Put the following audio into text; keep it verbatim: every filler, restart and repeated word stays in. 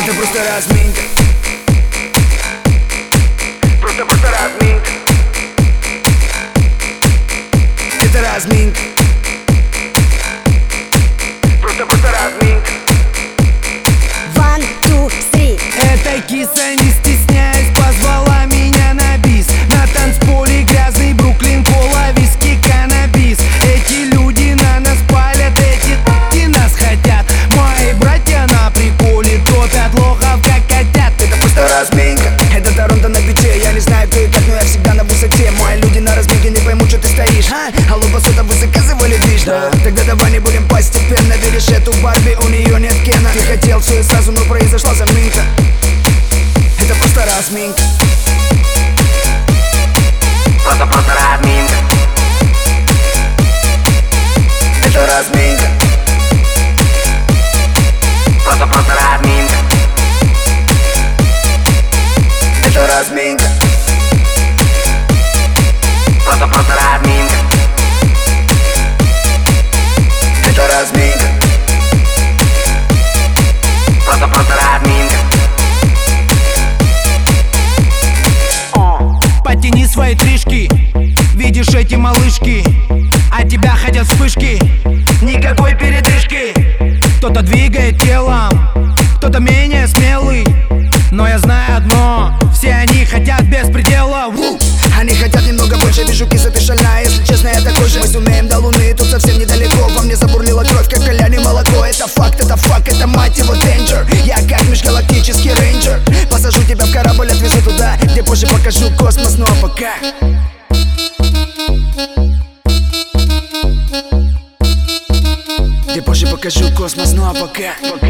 Это просто разминка. Просто-просто разминка. Это разминка. Просто-просто разминка. One, two, three. Эта киса, не стесняясь, позвала меня на бис. На танцполе грязный Бруклин, кола, виски, каннабис. Эти люди на нас палят, эти т***ки нас хотят. Мои братья на приколе топят лохов, как котят. Это просто разминка. Это Торонто на бите. Я не знаю, кто и как, но я всегда на высоте. Мои люди на разминке не поймут, что ты стоишь. А, алло, басота, вы заказывали движ, да? Тогда давай не будем постепенно. Видишь эту Барби, у нее нет Кена. Ты хотел все и сразу, но произошла заминка. Это просто разминка. Просто-просто разминка. Это разминка. Просто-просто разминка. Это разминка. Просто-просто разминка. Это разминка. Просто-просто разминка. Потяни свои тришки, видишь эти малышки, от тебя хотят вспышки, никакой передышки. Кто-то двигает телом, кто-то менее смелый, но я знаю одно, все они хотят беспредела. Они хотят немного больше, вижу, киса, ты шальная. Если честно, я такой же. Мы сумеем до луны, тут совсем недалеко. Во мне забурлила кровь, как коляне молоко. Это факт, это факт, это мать его danger. Я как межгалактический рейнджер. Посажу тебя в корабль, отвезу туда, где позже покажу космос, но пока. Где позже покажу космос, ну а пока.